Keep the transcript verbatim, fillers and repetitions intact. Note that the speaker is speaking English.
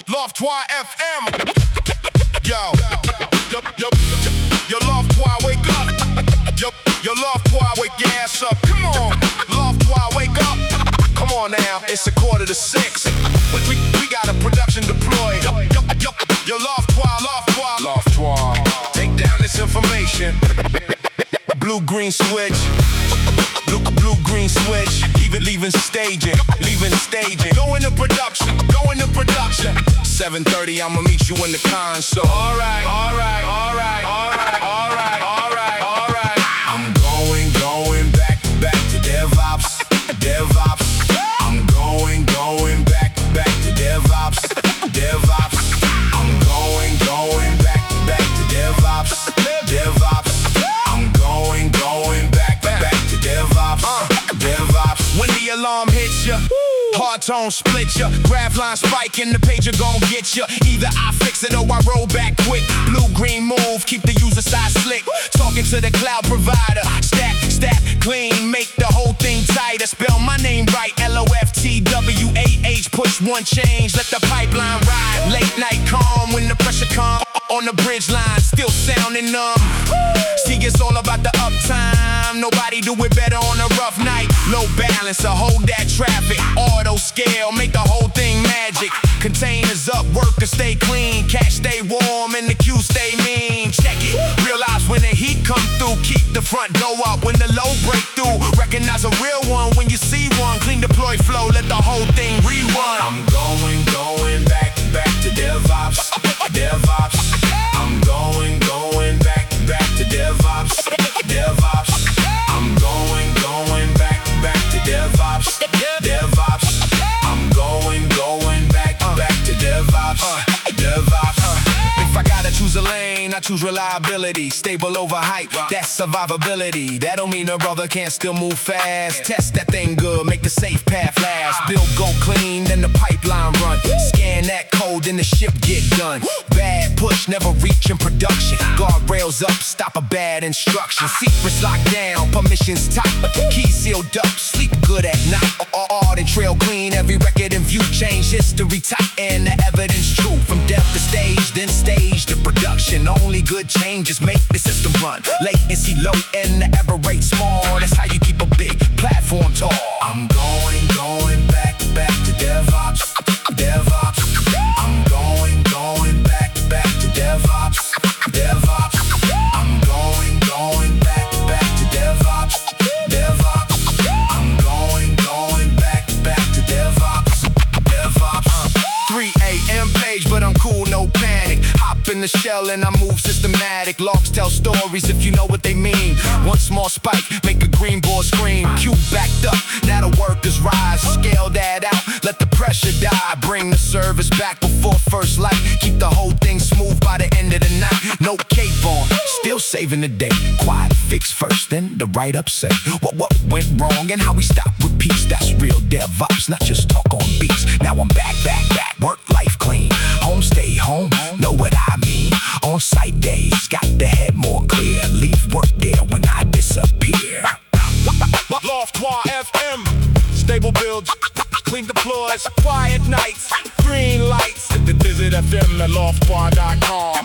Loft-Trois F M. Yo, yo, yo, yo, Loft-Trois, wake up. Yo, yo, Loft-Trois, wake your ass up. Come on, Loft-Trois, wake up. Come on now, it's a quarter to six. We, we, we got a production deployed. Yo, yo, yo, yo, Loft-Trois, Loft-Trois, Loft-Trois. Take down this information. Blue green switch. Blue, blue green switch. Even leaving staging, leaving staging. Go into production, go into production. seven thirty, I'ma meet you in the console. Alright, alright, alright, alright, alright, alright, alright. I'm going, going back, back to DevOps, DevOps. I'm going, going back, back to DevOps, DevOps. I'm going, going back, back to DevOps, DevOps. I'm going, going back, back to DevOps, DevOps. When the alarm hits ya, hard tone split ya, graph line spike and the pager gon' get ya. Either I fix it or I roll back quick. Blue green move, keep the user side slick. Talking to the cloud provider, stack, stack, clean, make the whole thing tighter. Spell my name right, L O F T W A H. Push one change, let the pipeline ride. Late night calm when the pressure come. On the bridge line, still sounding numb. See, it's all about the uptime. Nobody do it better on a rough night. Low balance, so hold that traffic. Auto scale, make the whole thing magic. Containers up, workers stay clean. Cash stay warm and the queue stay mean. Check it, realize when the heat come through. Keep the front go up when the low break through. Recognize a real one when you see one. Clean deploy flow, let the whole thing rerun. I'm going, going back, back to DevOps, DevOps. I'm going, going back, back to DevOps, DevOps. I'm going, going back, back to DevOps, DevOps. I'm going, going back, back to DevOps, DevOps. If I gotta choose a lane, I choose reliability. Stable over hype, that's survivability. That don't mean a brother can't still move fast. Test that thing good, make the safe path last. Build go clean, then the pipeline run. Scan that code, then the ship get done. Bad push, never reach in production. Guardrails up, stop a bad instruction. Secrets locked down, permissions tight. Keys sealed up, sleep good at night. All the trail clean, every record and view change. History tight and the evidence true. From depth to stage, then stage to production. Only good changes make the system run. Latency low and the error rate small. That's how you keep a big platform tall. I'm going, going back, back to DevOps, DevOps. I'm going, going back, back to DevOps, DevOps. I'm going, going back, back to DevOps, DevOps. I'm going, going back, back to DevOps, DevOps. three A M page, but I'm cool, no panic. Hop in the shell and I move systematic. Logs tell stories if you know what they mean. One small spike, make a green board scream. Cube backed up, now the workers rise. Scale that out, let the pressure die. Bring the service back before first light. Keep the whole thing smooth by the end of the night. No cape on, still saving the day. Quiet fix first, then the write-up say what, what went wrong and how we stop repeats. That's real DevOps, not just talk on beats. Now I'm back, back, back, work life clean. Home stay home, know what I mean. On site days, got the head more clear. Leave work there when I disappear. Loft-Trois F M, stable builds, clean deploys, quiet nights, green lights. Visit F M at loft trois dot com.